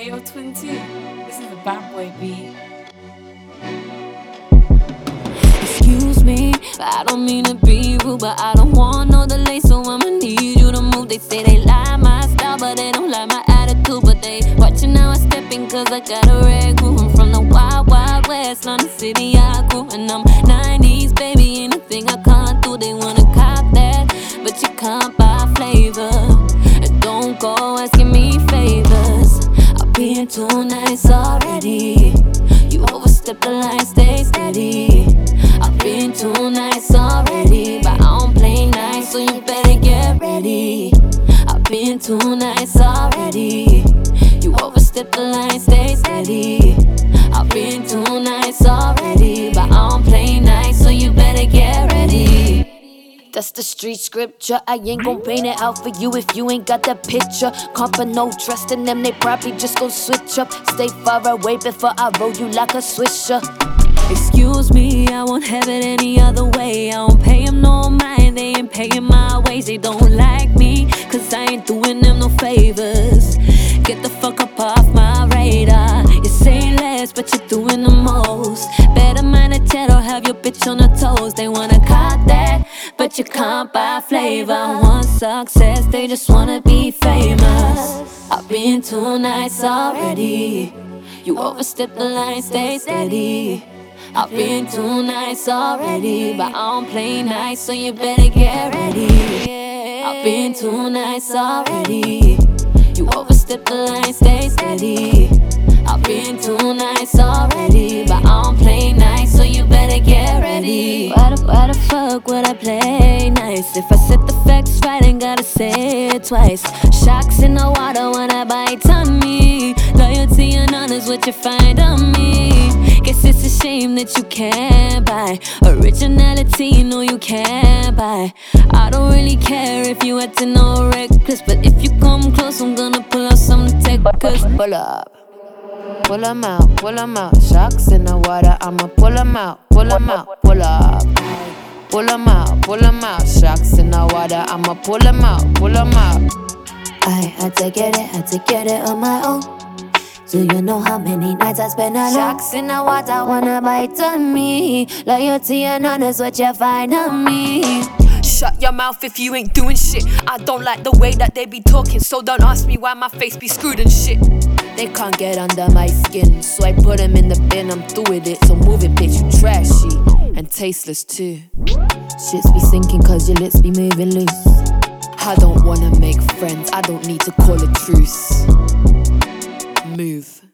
Yo, Twin T, this is a bad boy beat. Excuse me, I don't mean to be rude, but I don't want no delay, so I'ma need you to move. They say they like my style, but they don't like my attitude. But they watching how I step in, cause I got a red groove. I'm from the wild, wild west, London City I grew. And I'm 90s, baby, anything I can't do. They wanna cop that, but you can't buy flavor. And don't go asking me favors, I'm being too nice already. You overstep the line, stay steady. I've been too nice already, but I don't play nice, so you better get ready. I've been too nice already. You overstep the line, stay steady. I've been too nice already, but I don't play nice, so you better get ready. That's the street scripture. I ain't gon' paint it out for you if you ain't got that picture. Compa no trust in them, they probably just gon' switch up. Stay far away before I roll you like a swisher. Excuse me, I won't have it any other way. I don't pay them no mind, they ain't paying my ways. They don't like me, cause I ain't doing them no favors. Get the fuck up off my radar. You say less, but you're doing the most. Better mind a chat or have your bitch on her toes. They wanna cop that, but you can't buy flavor. Want success, they just wanna be famous. I've been too nice already. You overstep the line, stay steady. I've been too nice already, but I don't play nice, so you better get ready. I've been too nice already. You overstep the line, stay steady. I've been too nice already, but I don't play nice, so you better get ready. Why the fuck would I play nice? If I set the facts right, ain't gotta say it twice. Sharks in the water wanna bite on me. Loyalty and honor's what you find on me. Guess it's a shame that you can't buy originality, you know you can't buy. I don't really care if you acting all reckless, but if you come close, I'm gonna pull out something to take. Cause pull up, pull 'em out. Sharks in the water, I'ma pull 'em out, pull up. Pull 'em out. Sharks in the water, I'ma pull 'em out. I had to get it on my own. Do you know how many nights I spent alone? Sharks in the water wanna bite on me. Loyalty and honor's what you find on me. Shut your mouth if you ain't doing shit. I don't like the way that they be talking, so don't ask me why my face be screwed and shit. They can't get under my skin, so I put them in the bin, I'm through with it. So move it, bitch, you trashy and tasteless too. Shits be sinking cause your lips be moving loose. I don't wanna make friends, I don't need to call a truce. Move.